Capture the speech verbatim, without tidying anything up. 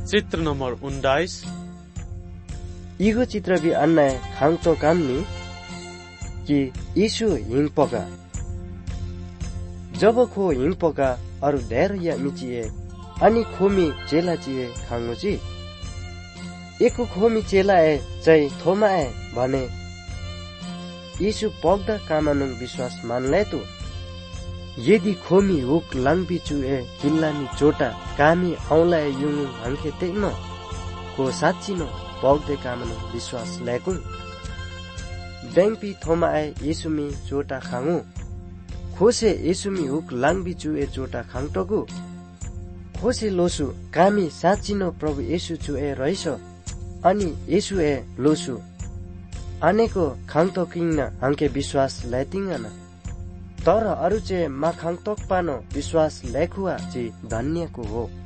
चित्र नम्बर उन्नाइस। 이거 चित्र비 안나에 강도 감니 कि यीशु हिङपका जब खो हिङपका अरु धेर या मिचिए अनि खोमी चेला चिए खाङ्गुची एको खोमी चेला ए चाहिँ थोमा ए भने यीशु पग्दा कामानुङ विश्वास मानले तु यदि खोमी हुक लाङपी चुए किल्लानी चोटा कामी औला ए युङ हङ्के तेनो को साच्चिनो पग्दे कामानुङ विश्वास लेकु बेंपी थोमा ए यीशुमी चोटा खाङु खोसे यीशुमी हुक लाङबी चुए चोटा खाङटगु खोसे लोसु कामी साच्चिनो प्रभु येशु चुए रहिस अनि येशु ए लोसु अनेको खाङतो किन्न हङ्के विश्वास लेतिङन तर अरु चे मा खाङतोक पानो विश्वास लेखुवा ची धन्यको हो।